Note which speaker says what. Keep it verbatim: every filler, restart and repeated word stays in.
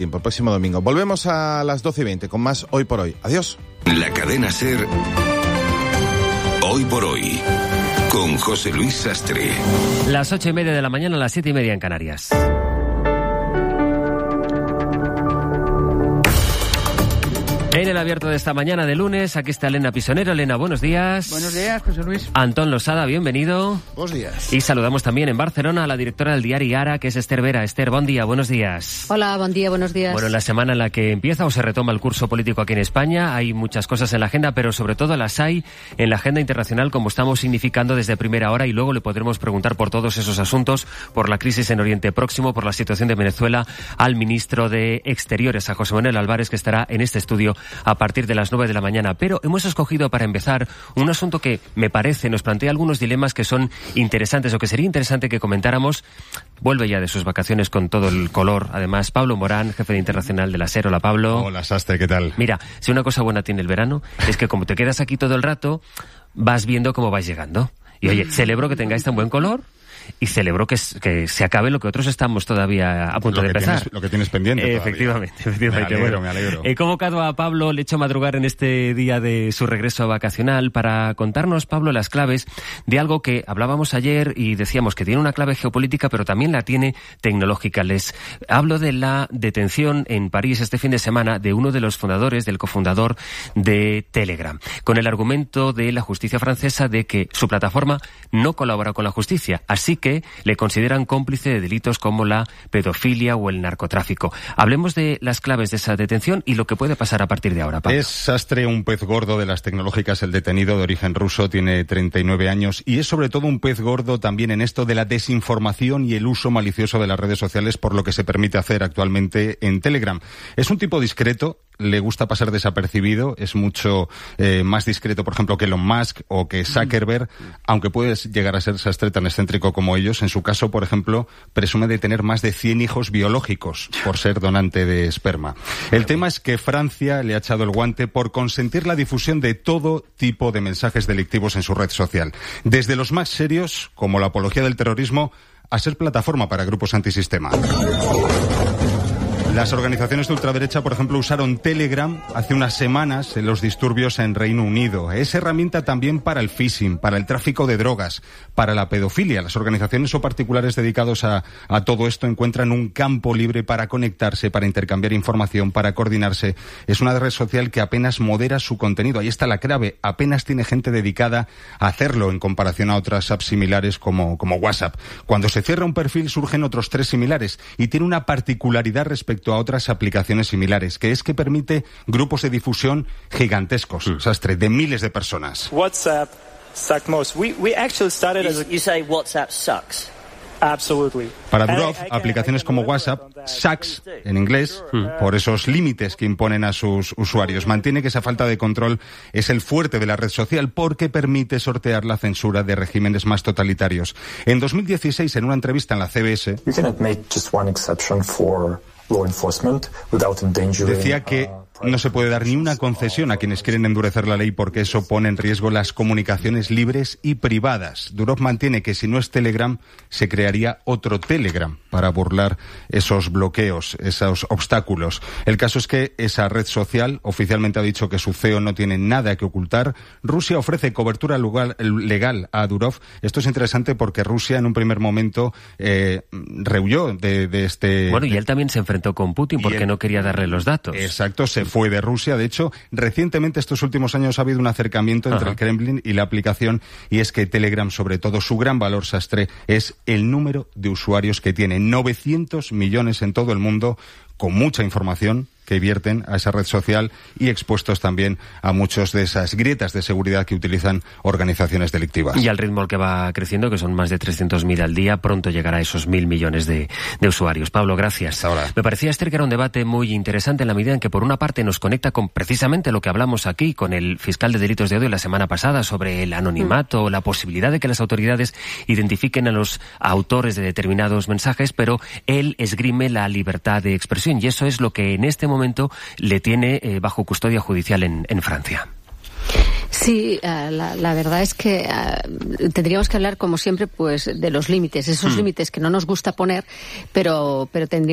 Speaker 1: tiempo el próximo domingo. Volvemos a las doce y veinte con más Hoy por Hoy. Adiós.
Speaker 2: La cadena SER Hoy por Hoy con José Luis Sastre.
Speaker 3: Las ocho y media de la mañana, las siete y media en Canarias. En el abierto de esta mañana de lunes, aquí está Elena Pisonero. Elena, buenos días.
Speaker 4: Buenos días, José Luis.
Speaker 3: Antón Losada, bienvenido.
Speaker 1: Buenos días.
Speaker 3: Y saludamos también en Barcelona a la directora del diario Ara, que es Esther Vera. Esther, buen día, buenos días.
Speaker 5: Hola, buen día, buenos días.
Speaker 3: Bueno, en la semana en la que empieza o se retoma el curso político aquí en España, hay muchas cosas en la agenda, pero sobre todo las hay en la agenda internacional, como estamos significando desde primera hora, y luego le podremos preguntar por todos esos asuntos, por la crisis en Oriente Próximo, por la situación de Venezuela, al ministro de Exteriores, a José Manuel Álvarez, que estará en este estudio a partir de las nueve de la mañana. Pero hemos escogido para empezar un asunto que me parece nos plantea algunos dilemas que son interesantes, o que sería interesante que comentáramos. Vuelve ya de sus vacaciones con todo el color, además, Pablo Morán, jefe de internacional de la SER. Hola, Pablo.
Speaker 6: Hola, Sastre, ¿qué tal?
Speaker 3: Mira, si una cosa buena tiene el verano es que como te quedas aquí todo el rato, vas viendo cómo vais llegando. Y oye, celebro que tengáis tan buen color. Y celebro que, que se acabe lo que otros estamos todavía a punto
Speaker 6: lo
Speaker 3: de
Speaker 6: que
Speaker 3: empezar.
Speaker 6: Tienes, lo que tienes pendiente
Speaker 3: eh,
Speaker 6: todavía.
Speaker 3: Efectivamente, efectivamente.
Speaker 6: Me alegro,
Speaker 3: bueno,
Speaker 6: me alegro.
Speaker 3: He convocado a Pablo, le he hecho madrugar en este día de su regreso vacacional para contarnos, Pablo, las claves de algo que hablábamos ayer y decíamos que tiene una clave geopolítica, pero también la tiene tecnológica. Les hablo de la detención en París este fin de semana de uno de los fundadores, del cofundador de Telegram, con el argumento de la justicia francesa de que su plataforma no colabora con la justicia, así que le consideran cómplice de delitos como la pedofilia o el narcotráfico. Hablemos de las claves de esa detención y lo que puede pasar a partir de ahora, Pablo.
Speaker 6: Es Sastre, un pez gordo de las tecnológicas. El detenido, de origen ruso, tiene treinta y nueve años y es sobre todo un pez gordo también en esto de la desinformación y el uso malicioso de las redes sociales, por lo que se permite hacer actualmente en Telegram. Es un tipo discreto, le gusta pasar desapercibido, es mucho eh, más discreto, por ejemplo, que Elon Musk o que Zuckerberg, aunque puede llegar a ser Sastre tan excéntrico como ellos. En su caso, por ejemplo, presume de tener más de cien hijos biológicos por ser donante de esperma. El tema es que Francia le ha echado el guante por consentir la difusión de todo tipo de mensajes delictivos en su red social, desde los más serios, como la apología del terrorismo, a ser plataforma para grupos antisistema. Las organizaciones de ultraderecha, por ejemplo, usaron Telegram hace unas semanas en los disturbios en Reino Unido. Es herramienta también para el phishing, para el tráfico de drogas, para la pedofilia. Las organizaciones o particulares dedicados a, a todo esto encuentran un campo libre para conectarse, para intercambiar información, para coordinarse. Es una red social que apenas modera su contenido. Ahí está la clave. Apenas tiene gente dedicada a hacerlo en comparación a otras apps similares como, como WhatsApp. Cuando se cierra un perfil surgen otros tres similares y tiene una particularidad respecto a otras aplicaciones similares, que es que permite grupos de difusión gigantescos, mm. Sastre, de miles de personas.
Speaker 7: WhatsApp sucked most. We we actually started as a...
Speaker 8: You say WhatsApp sucks.
Speaker 7: Absolutely.
Speaker 6: Para Durov, aplicaciones como WhatsApp, sucks en inglés, mm. por esos límites que imponen a sus usuarios. Mantiene que esa falta de control es el fuerte de la red social porque permite sortear la censura de regímenes más totalitarios. En dos mil dieciséis, en una entrevista en la C B S,
Speaker 9: You cannot make just one exception for law enforcement without endangering,
Speaker 6: decía que no se puede dar ni una concesión a quienes quieren endurecer la ley porque eso pone en riesgo las comunicaciones libres y privadas. Durov mantiene que si no es Telegram, se crearía otro Telegram para burlar esos bloqueos, esos obstáculos. El caso es que esa red social oficialmente ha dicho que su C E O no tiene nada que ocultar. Rusia ofrece cobertura legal a Durov. Esto es interesante porque Rusia en un primer momento eh, rehuyó de, de este...
Speaker 3: Bueno, y él también se enfrentó con Putin porque él, no quería darle los datos.
Speaker 6: Exacto, se fue de Rusia. De hecho, recientemente, estos últimos años, ha habido un acercamiento entre Ajá. el Kremlin y la aplicación, y es que Telegram, sobre todo, su gran valor, Sastre, es el número de usuarios que tiene. novecientos millones en todo el mundo, con mucha información que vierten a esa red social y expuestos también a muchas de esas grietas de seguridad que utilizan organizaciones delictivas.
Speaker 3: Y al ritmo al que va creciendo, que son más de trescientos mil al día, pronto llegará a esos mil millones de, de usuarios. Pablo, gracias.
Speaker 6: Ahora.
Speaker 3: Me parecía, Esther, que era un debate muy interesante en la medida en que, por una parte, nos conecta con precisamente lo que hablamos aquí con el fiscal de delitos de odio la semana pasada sobre el anonimato, mm. la posibilidad de que las autoridades identifiquen a los autores de determinados mensajes, pero él esgrime la libertad de expresión, y eso es lo que en este momento le tiene eh, bajo custodia judicial en, en Francia.
Speaker 5: Sí, uh, la, la verdad es que uh, tendríamos que hablar, como siempre, pues de los límites, esos mm. límites que no nos gusta poner, pero, pero tendríamos